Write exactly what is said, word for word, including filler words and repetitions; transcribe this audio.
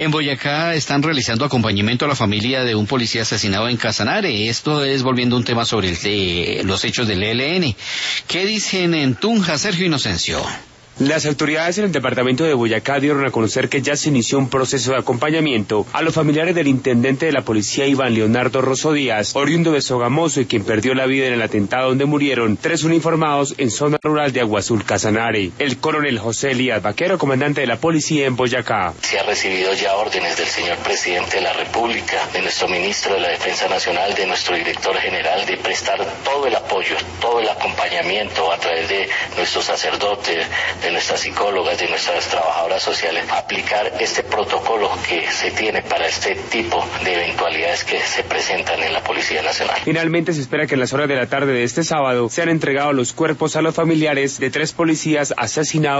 En Boyacá están realizando acompañamiento a la familia de un policía asesinado en Casanare. Esto es volviendo un tema sobre el de los hechos del E L N. ¿Qué dicen en Tunja, Sergio Inocencio? Las autoridades en el departamento de Boyacá dieron a conocer que ya se inició un proceso de acompañamiento a los familiares del intendente de la policía Iván Leonardo Rosso Díaz, oriundo de Sogamoso y quien perdió la vida en el atentado donde murieron tres uniformados en zona rural de Aguazul, Casanare. El coronel José Elías Vaquero, comandante de la policía en Boyacá. Se ha recibido ya órdenes del señor presidente de la República, de nuestro ministro de la Defensa Nacional, de nuestro director general, de prestar todo el apoyo, todo el acompañamiento a través de nuestros sacerdotes, de nuestras psicólogas, de nuestras trabajadoras sociales, aplicar este protocolo que se tiene para este tipo de eventualidades que se presentan en la Policía Nacional. Finalmente se espera que en las horas de la tarde de este sábado sean entregados los cuerpos a los familiares de tres policías asesinados